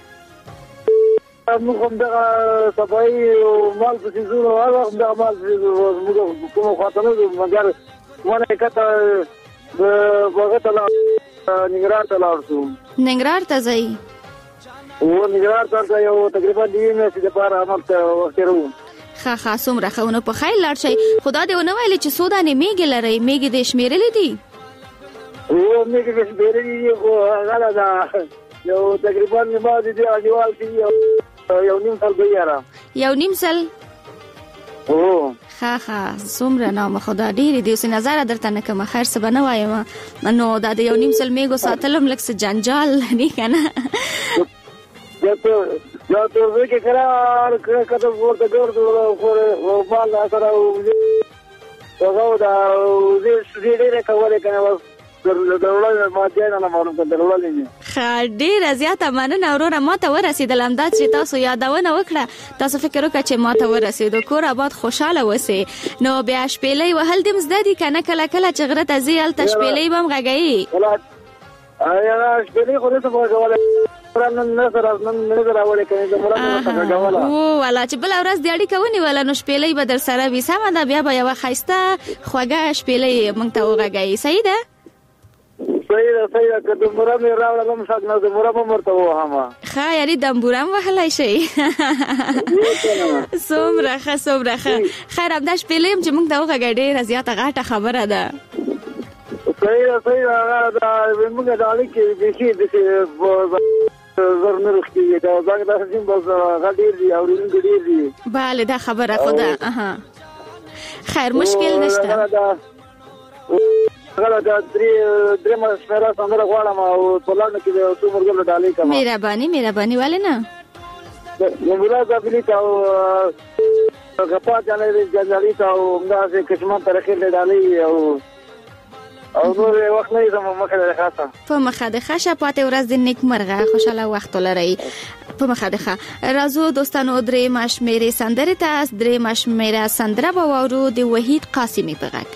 B: موږ هم دا صفای مال په سيزونو هغه هم دا مال موږ کوم خاطر مګر ونه کته وګته لا نګران ته لاړو
I: نګران ته ځي
B: و نګران ته یو تقریبا دی مې چې د پاره عمل ته وخترو
I: خا سومره خونه په خیر لاړ شي خدا دې ونه ویل چې سودا نه میګ لري میګ دې شمیرلې دي
B: و میګ دې شمیرلې دي خو هغه دا یو تقریبا ما دې اړیوال شي یو نیم سال بیاره
I: یو نیم سال
B: او
I: خا سومره نام خدا ډېری دې سي نظر درته نه کوم خیر څه بنه وایم نو دا د یو نیم سال میګو ساتلم لکه څه جنجال نه کنه
B: یا ته وګورئ قرار کته ورته ګورځو خو مال سره وګورئ دا ډېر کوله کنه درولل ما دې نه معلوم درولل
I: ډېر زیاته مننه وروره ما ته ورسېدل همدا چې تاسو یادونه وکړه تاسو فکر وکړه چې ما ته ورسېدو کور آباد خوشاله وسه نو بیا شپېلې وهل دې مزده دي کنه کله کله چې غره ته ځي هلته شپېلې به هم غږوي
B: شپېلې خو نه څه وګوله
I: والا چې بل ورځ دی اړیکه ونیول نو شپېلې به در سره وي سمه ده بیا به یو ښایسته خوږه شپېلې موږ ته وغږوي صحیح ده
B: صحیح ده که دمبوره مې راوړلم شاید نه دمبوره به مرته ووهمه
I: ښه یعنې دمبوره هم وهلی شئ څومره ښه خیر همدا شپېلې یم چې موږ ته وغږه ډېره زیاته غټه خبره ده
B: صحیح ده موږ د اړیکې بیخي زر نه رخېږي دا زنګ داسې دي بس هغه ډېر دي اورېدونکي ډېر دي
I: بله دا خبره خو ده خیر مشکل نشته
B: هغه دا درې مشوره سندره غواړم او په لړنه کې د څو مرګلو ډالۍ کوم
I: مهرباني ولې نه
B: مولا زابلی تا او غپا جنالي تا او همداسې کشمان ترخې ډالۍ او نور وخت نه زموږ مخه ده خاصه
I: په مخه ده ښه پاتې ورځ د نیک مرغه خوشاله وخت ولرئ په مخه ده راځو دوستانو درې ماشمیرې سندرې ته درې ماشمیره سندره به واورو د وحید قاسمي په غږ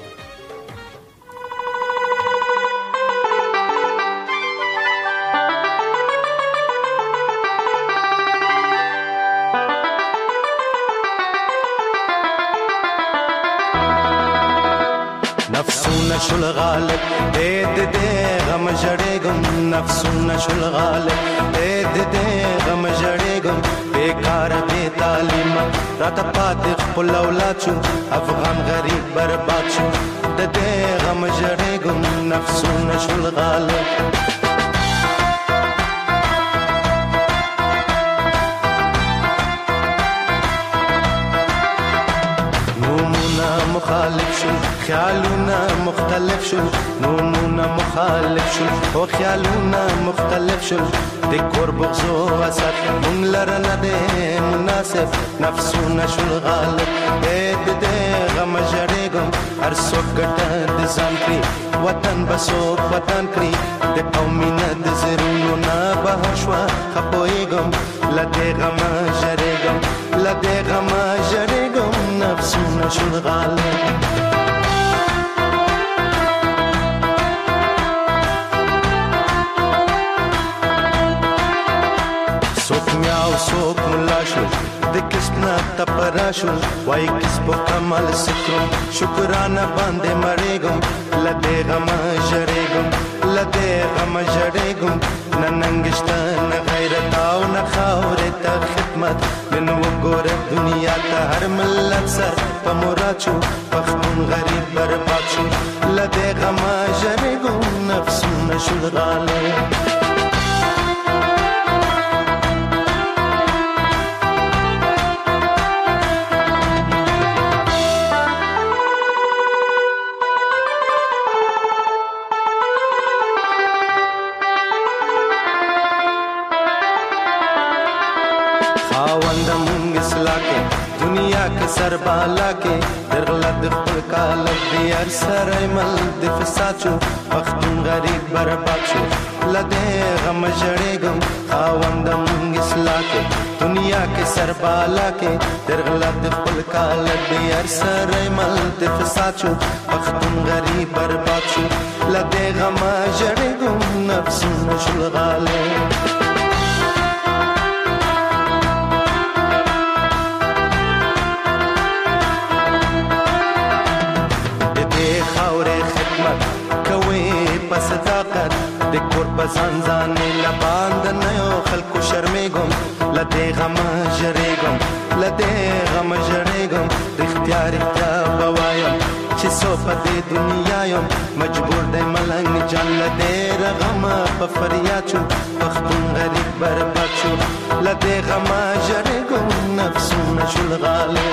J: نفسونه شل غالب دې غم جړېګم نفسونه شل غالب دې غم جړېګم بیکار بے تعلیم راته پاتې خپل اولاد شو افغان غریب برباد شو دې غم جړېګم نفسونه شل غالب مخالف شو خیالونه مختلف شو نومونه مخالف شو او خیالونه مختلف شو د کور بغضو وسط مونږ لره نه دی مناسب نفسونه شو غالب دې غم جړېګم هر څوک ګټه د ځان کړي وطن بسوک وطن کړي د قومینه د زرونو نه بهر شوه خپویږم لدې غم جړېګم نفسونه شو غالب سوک میاو سوک ملا شو د کسنا تپرا شو وای کس په کمال سکرو شکرانه باندې مړېګم لدې غم جړېګم ننګشته نه غیرت او نه خاورې ته خدمت من وګوره دنیا ته هر ملت سر په مراد شو پښتون غریب برباد شو لدې غم جړېګم نفسونه شو غالب دنیا के सर बाला के درغله د خپل کال دی هر سره مل د فساد شو پښتون غریب برباد شو لده غم جړېګم خاوندم اصلاح کې دنیا کې سربالا کې درغلا د خپل کال دی هر سره مل د فساد شو پښتون غریب برباد شو لده غم جړېګم نفس مشغاله صداقت د کور بزان ځان له باند نه یو خلکو شرمېګم لته غم جړېګم لته غم جړېګم اختیار بوایم چې سو په دې دنیا یم مجبور د ملنګ جان لته غم په فریاد شو پښتون غریب برباد شو لته غم جړېګم نفسونه شول غاله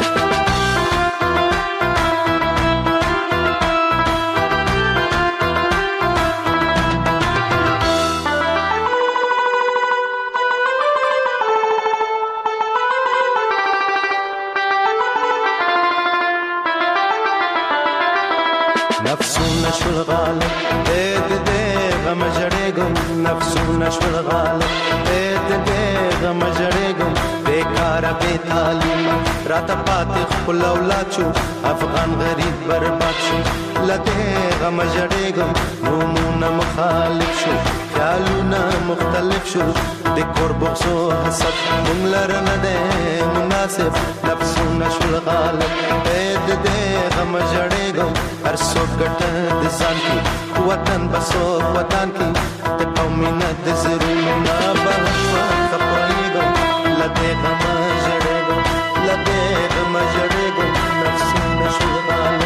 J: نفسونه شول غاله دې غم جړېګم نفسونه شول غاله دې غم جړېګم بیکار بے تعلیم راته پاتې خپل اولاد شو افغان غریب برباد شو لته غم جړېګم نومونه مخالف شو خیالونه مختلف شو د قرب سو حسد مملر نه ده مناسب نفسونه شول غاله دې غم جړېګم هر څوک ګټه د ځان کې وطن بسو وطن کې د قومینه د زرونو نه بهوا کپړېګم لته غم جړېګم لته غم جړېګم نفسونه شول غاله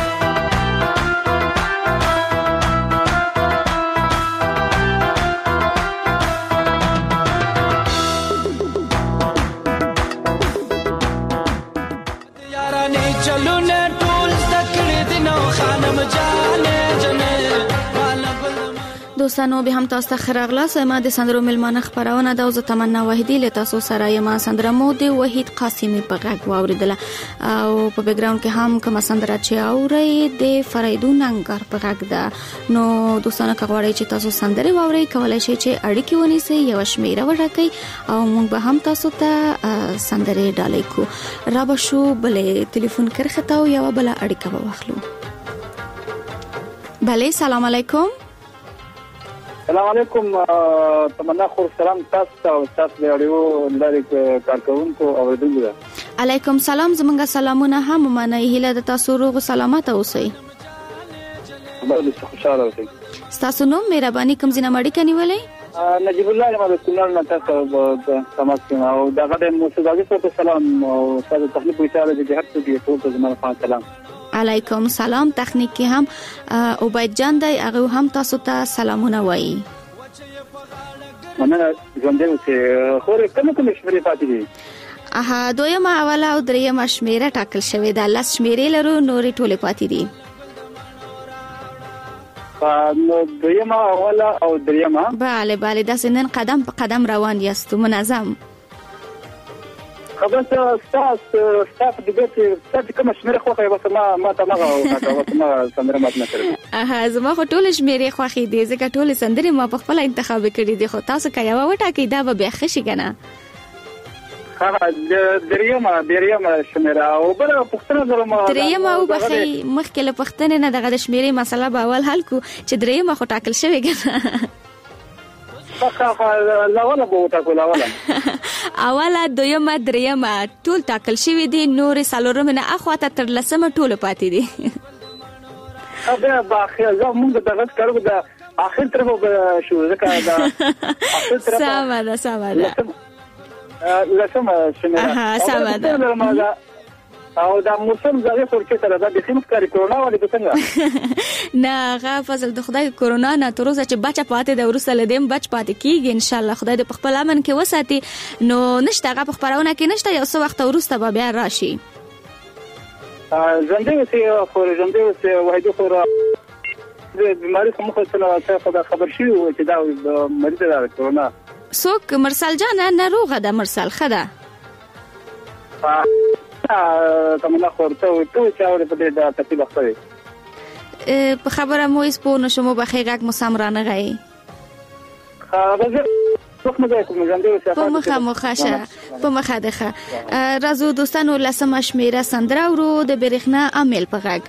I: دوستانو به هم تاسو ته خراغلا سم د سندرو ملمانه خبرونه د اوزه تمنا وحیدی له تاسو سره یم سندره مو د وحید قاسمی په غږ واوریدله او په بیک گراوند کې هم کوم سندره چې اوري د فریدون انګار په غږ ده نو دوستانو کغواړی چې تاسو سندره واوري کولای شئ چې اړیکې ونیسئ یو شمیره وړکئ او موږ به هم تاسو ته سندره ډالۍ کو را به شو بلې ټلیفون کرخته او یو بل اړیکه واخلو بله سلام علیکم
B: السلام علیکم تمنا خور سلام تاسو او تاسو د اړیو لارې کارکونکو اوریدونکو
I: علیکم سلام زمونږ سلامونه هم منای هله د تاسو روغ سلامت اوسئ
B: باندې خوشاله اوسئ
I: تاسو نو مهرباني کوم ځنه مړی کنيولې
B: نجیب الله ما د کونړ نه تاسو سمات او دغه د موسیقي په سلام او تاسو تخلیق وشاله د هر څه دی ټول زموږ سلام
I: علیکم سلام تخنیک کې هم عبید جان دی هغه هم تاسو ته سلامونه وایي
B: مننه ژوند دې چې خو کوم شمیرې پاتې دي
I: دویمه اوله او دریمه شمیره ټاکل شوې ده لاس شمیرې لرو نورې ټولې پاتې دي
B: نو دویمه اوله او دریمه
I: bale دا سنن قدم په قدم روان یاست منظم
B: خبر تاسو د دې کوم شمیره خو ما ته ما سندره مات نه کړم
I: زما خو ټول شمیره خو خې دي ځکه ټول سندره ما په خپل انتخاب کړی دي خو تاسو کایو وټا کې دا به خشي کنه
B: دریمه شمیره او بل پښتنه درمه
I: دریمه او بخې مخکې له پښتنه نه دغه شمیره مسله به اول حل کو چې دریمه خو ټاکل شوی کنه
B: اوله
I: دویمه دریمه ټول ټاکل شوی دي نور سالورم نه اخواته تر لسمه ټول پاتې دي
B: دا باخیر زموږ دغه کارو د اخر طرف شو ځکه دا اخر طرف
I: ساده
B: لسمه شمیره
I: ساده
B: او دا موسم زغه ورکه تر دا د خمس کاری کورونا ولې څنګه
I: نه غفظل د خدای کورونا نه تر اوسه چې بچا پاتې د ورسره لدیم بچ پاتې کیږي ان شاء الله خدای د خپل امن کې وساتي نو نشته غو خبرونه کې نشته یو څو وخت ورسته به بیا راشي
B: ژوندې وسه وایي خو د بیماری کوم څه نه خبر شي چې دا مریض ده کورونا
I: څوک مرسل جان نه روغه ده مرسل خدا
B: کومه خورته او ته چې اورې په دې د تفصیل خبرې
I: په خبره مو اس په نشمو بخې غاک مو سمرانه غي په مخه مخاشه په مخه دغه رازو دوستانو لسمه شمیره سندره ورو د برېښنا عامل په غاک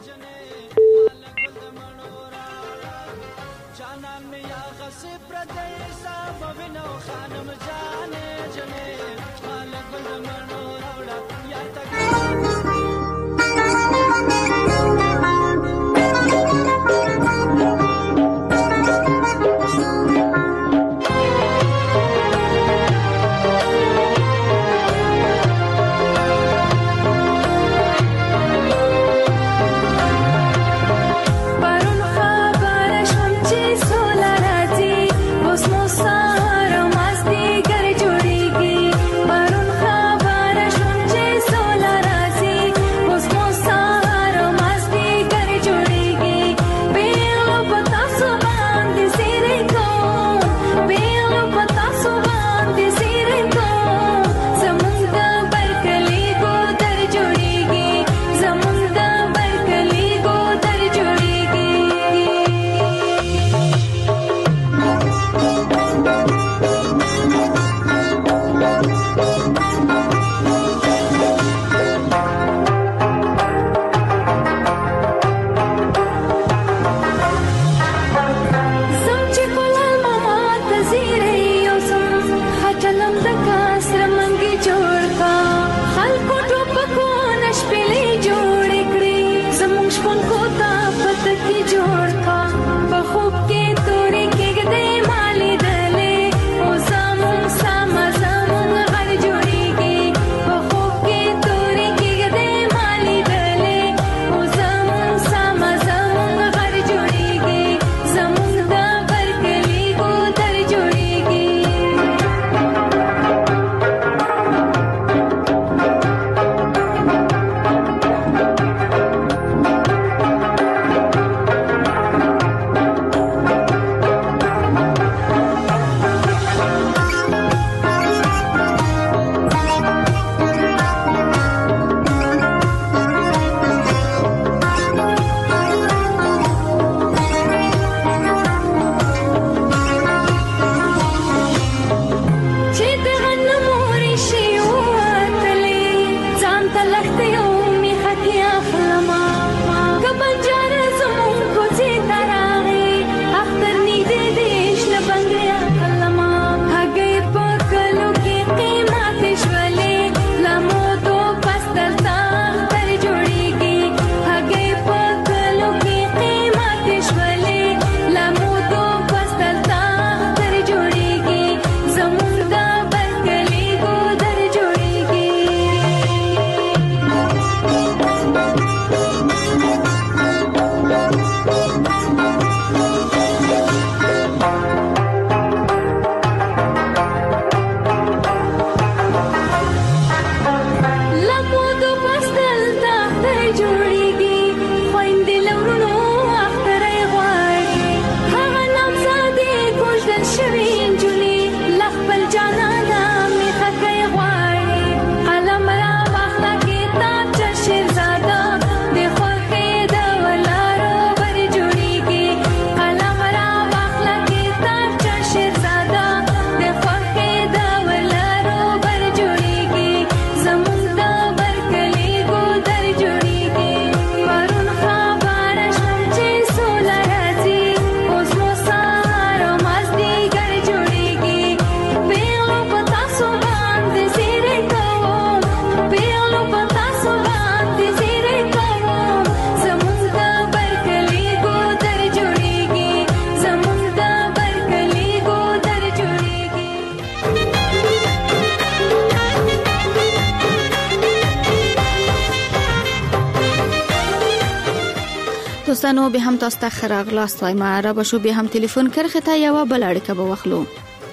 I: دوستانو به هم تاسو ته خراغلاست وایم را بشو به هم تلیفون کرخه تا یو بل اړیکه به واخلو.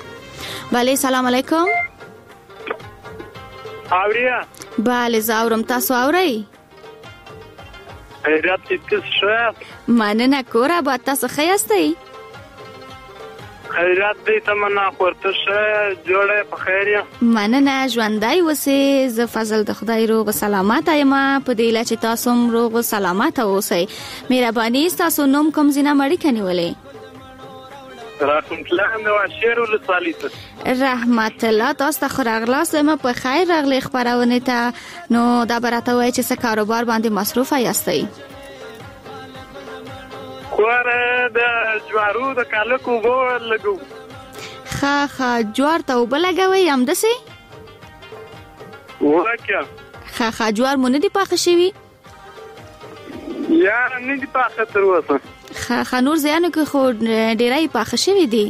I: بله سلام علیکم.
B: اوریا
I: بله زاورم تاسو اورئ؟
B: خیرات دې ښه؟
I: مننه کور آباد تاسو ښه یاستئ؟
B: خیرات دې تمنا ورته جوړه په خیر یا
I: مننه ژوندۍ وسې ز فضل د خدای روغ سلامت یم په دې لچ تاسو روغ سلامت اوسئ مهرباني تاسو نوم کوم زینا مړی کنيولې
B: رحمت الله نو شیر ول صالح
I: رحمت الله تاسو ته خراغلاس ما په خیر راغلی خبرونه ته نو دا برته وای چې څه کاروبار باندې مصروف یاستئ
B: کور د جوارو د کالکو وو لګو
I: خا جوار ته وبلګوي هم دسي
B: ورکه
I: خا جوار مونږ دي پاخه شوی
B: یا نه دي پاخه تر وسه
I: خا نور زیانو کې خو ډیرای پاخه شوی دي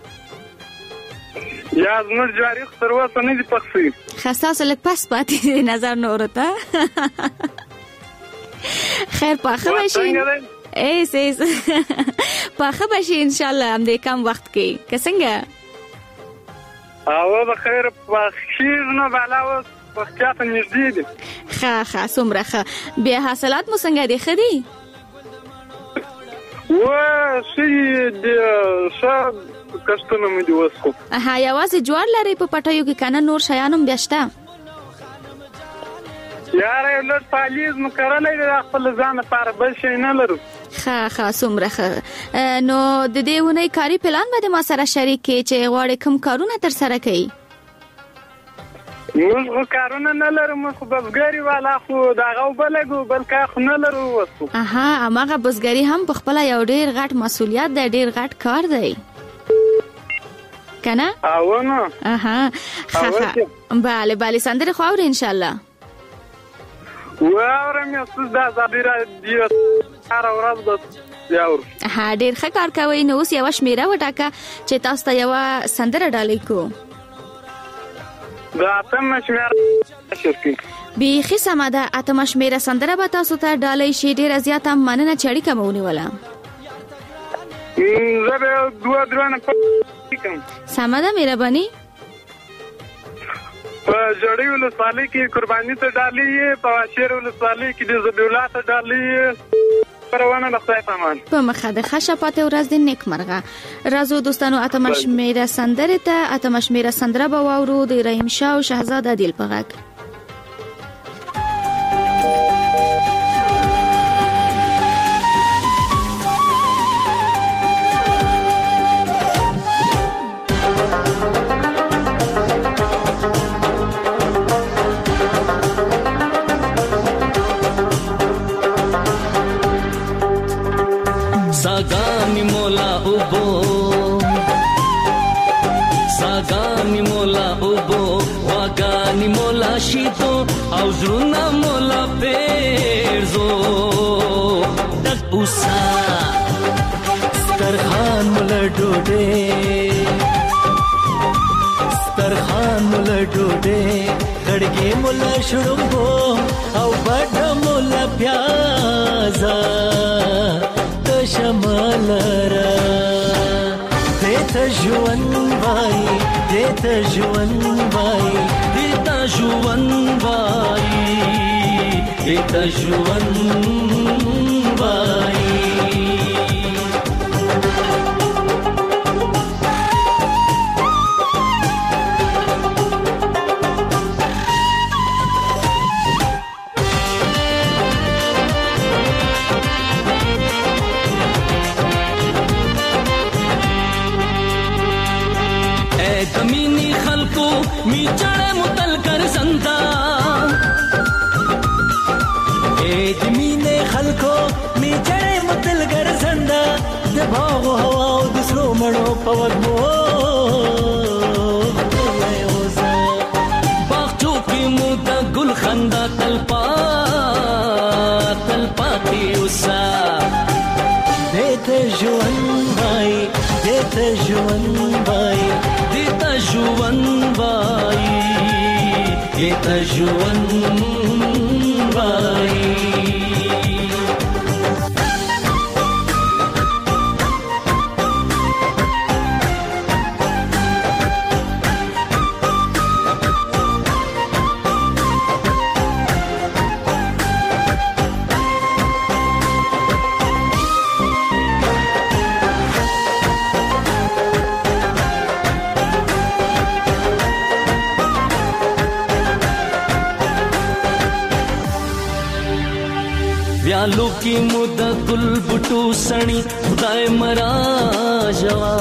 B: یا نور جواری تر وسه نه دي پاخه
I: خاصه سلک پس پاتې نظر نورته خیر پاخه وشي ایس پاخه بشي ان شاء الله هم دې کم وخت کې څنګه
B: او بخیر پاخیر نه علاوه وختات نږدې دي
I: خا سمره بیا حاصلات مو څنګه دي خدي
B: و شي د شاب کښتنه مې دی وسخو
I: یوازې جوړ لري په پټیو کې کنه نور شیانم بیاشته
B: یاره یو لږ پالیز مو کړلې د خپل ځان لپاره بل شي نه لرو
I: خا سمره نو د دې ونې کاری پلان باندې ما سره شریک کې چې غواړې کوم کارونه تر سره کړي
B: موږ کارونه نه لرو موږ بزګری والا خو دا غو بلګو بل کا خو نه لرو وسو
I: هغه بزګری هم په خپل یو ډیر غټ مسؤلیت دی ډیر غټ کار دی کنه
B: او نو
I: bale سندره خو اوري ان شاء الله
B: واورم یو څه دا زبیره دی هر ورځ د یاور
I: ډیر ښه کار کوي نو اوس یو شمیره وټاکه چې تاسو ته یو سندره ډالې کو
B: دا اتم شمیره شرکی
I: بیخي سماده اتم شمیره سندره به تاسو ته ډالې شي ډیر زیات مننه چې اړیکه مونږ ولا
B: زه دوه درنه کوم
I: سماده مهرباني
B: په جړی ولسوالۍ کې قرباني ته ډالې په شیر ولسوالۍ کې د زبیولات ته ډالې پروانه د خدای پامان
I: په مخه د خشپات ورځ د نیک مرغه رازو دوستانو اتمش میره سندره ته اتمش میره سندره به واورو د رحیم شاه او شهزاده عادل پغاک
K: Sagani mola ubo wagani mola shito au zruna mola perzo dak usa starkhan mola dode khadge mola shurumbo au bada mola pyaza شمالرا دیتا جوان بای دیتا جوان بای دیتا جوان بای دیتا جوان بای زمینی خلقو می چڑے متل کر زندہ اے زمینی خلقو می چڑے متل کر زندہ دباغ و ہوا و دوسرو مڑو پودمو باغچو کی مودا گل خندہ تلپاتی اسا دیتا جوان بائی دیتا جوان بائی دیتا جوان بائی دیتا جوان بائی ویالو کی مود گل بټو سنی خدای مرا جوا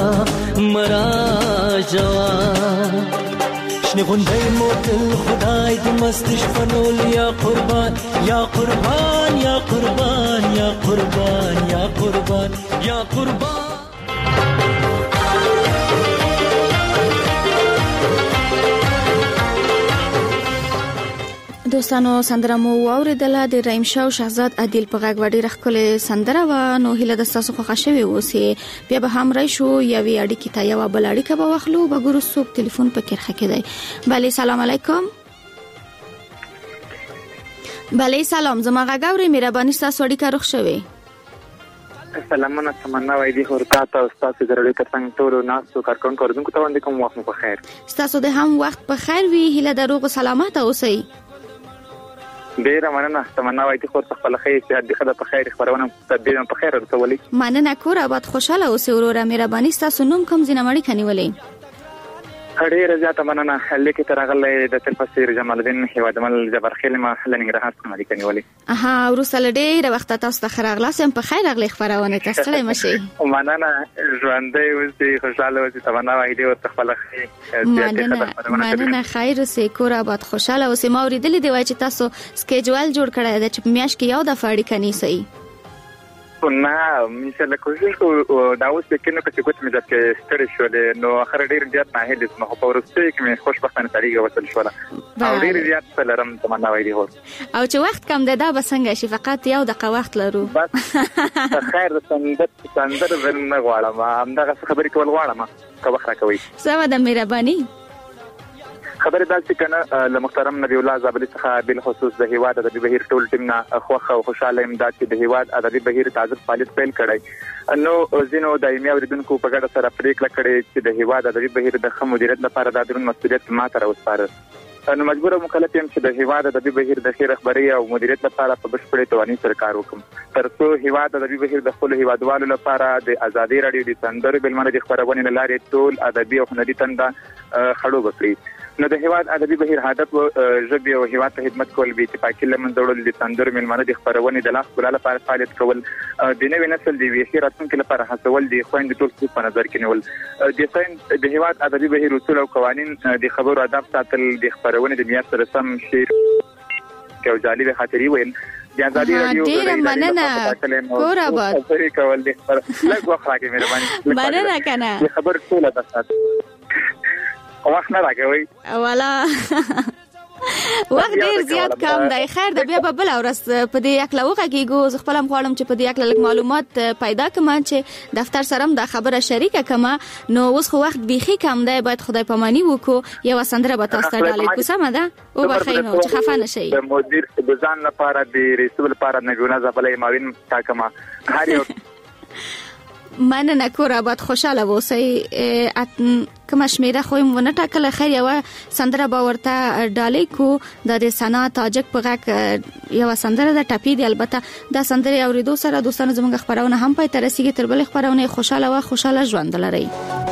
K: شنی غندای موتل خدای د مستش فنول یا قربان یا قربان یا قربان یا قربان یا قربان یا قربان.
I: دوستانو سندره مو واوریدله د رحیم شاه او شهزاد عادل په غږ وړي رخصله سندره و نو هله د تاسو خو خوشوي اوسه بیا به هم راشو یا وی اړیکې ته یو بل اړیکه به واخلو به ګورو څوک ټلیفون پکې راکې دی. بله سلام علیکم. بله سلام زما غاوري مهرباني تاسو اړیکه روښ شوي.
O: سلامونه تمنا وای دي خورتا او تاسو درلې ترڅنګ ټول ناس کارکون کوردونکو ته وندې کوم وخت په خیر.
I: تاسو د هم وخت په خیر وی هله دروغ سلامات اوسئ.
O: ډیره مننه تمنا وای دي خورتا خپل خیر چې د خدای په خیر خبرونه تدبیر په خیر ورسولې.
I: مننه کور آباد خوشاله اوسئ وروره مهرباني تاسو نوم کوم زینه مړی کنيولې.
O: ډیره زیاته مننه لیکي ترغلې د تلفسیر جمال الدین هیوادمل جبر خیلمه لنګرهار څخه مړی کنيولې.
I: اها ورسله ډیره وخت تاسو ته خراغلاسم په خیر اغلی خبرونه تاسو له مشي.
O: مننه ژوندې اوسئ خوشاله اوسئ تمنا وای دي ورته خپل خیر.
I: مننه خیر اوسئ کور آباد خوشاله اوسئ. ما اوریدلې دی وای چې تاسو سکیجول جوړ کړی دی چې په میاش کې یو د فاړی کني سي.
O: نه مثلا کوشش کو دا اوس کې نو چې کوم مې ځکه ستړي شو نو اخر ډیر زیات نه هلې نو په ورسته کې مې خوشبختانه طریقه وصل شو او ډیر زیات سلام تمنا وای دي هو
I: او چې وخت کم ده دا بسنګ شي فقط یو دقیقه وخت لرو
O: بس خیر د سندر ورن غواړم همدغه خبرې کول غواړم که وخت راکوي.
I: سم ده مهرباني.
O: خبره دا چې کنه له محترم نبی الله زابلی څخه بل خصوص د هیواد ادبي بهیر ټول ټیمنا خوخه او خوشاله امداد چې د هیواد ادبي بهیر تازه فعالیت پیل کړي نو زینو دایمي اوریدونکو په ګډه سره پریکړه کړې چې د هیواد ادبي بهیر د خمو مدیریت لپاره د درون مسؤلیت ماته راوسپاره نو مجبور مکلف یم چې د هیواد ادبي بهیر د خیر خبري او مدیریت لپاره په بشپړه توانایي سره کار وکړم ترڅو هیواد ادبي بهیر د خپل هیوادوالو لپاره د ازادي رادیو د سندرو بلمنه د خبرونه لارې ټول ادبي او هنري تنده خړو بکړي. نو د هیواد ادبي بهیر هدف ژبه او هیواد ته خدمت کول به اتفاقی لمن جوړول د سندرو ملمنه د خبرونه د لاس ګل لپاره فعالیت کول د نوې نسل د ویښې راتلونکي لپاره هڅول د خويند ټول څه په نظر کې نیول د هیواد ادبي بهیر اصول او قوانين د خبرو ادب ساتل د خبرونه د میاشت رسم شیر او جالب خاطري ویل د ازادي رادیو
I: ډیر مننه کور آباد
O: کول د لږ وخت راکې مهرباني
I: مننه کنه
O: خبر ټول د سات وخت نه راکوي
I: والا وخت ډیر زیات کم دی. خیر د بیا بل اورس په دې اکلا وغږیږو زه خپل غواړم چې په دې اکلا معلومات پیدا کړم چې دفتر سره د خبره شریکه کما نو اوس خو وخت بيخي کم دی باید خدای پامانی وکړو یو سندره به تاسو ته ډالې کو سم ده او بخینو چې خفه نشئ.
O: د مدیر د ځان لپاره د رسول لپاره نګونه زبلې ماوین تاکما هر یو
I: مننه کور آباد خوشاله اوسئ. کوم شمیره خو مونږ نه ټاکل خیر یو سندره باورته ډالې کو د سنا تاجک په غاک یو سندره د ټاپی دی البته دا سندره اوریدو سره دوستانو زموږ خبرونه هم پای تر رسیدي تر بل خبرونه خوشاله ژوند لري.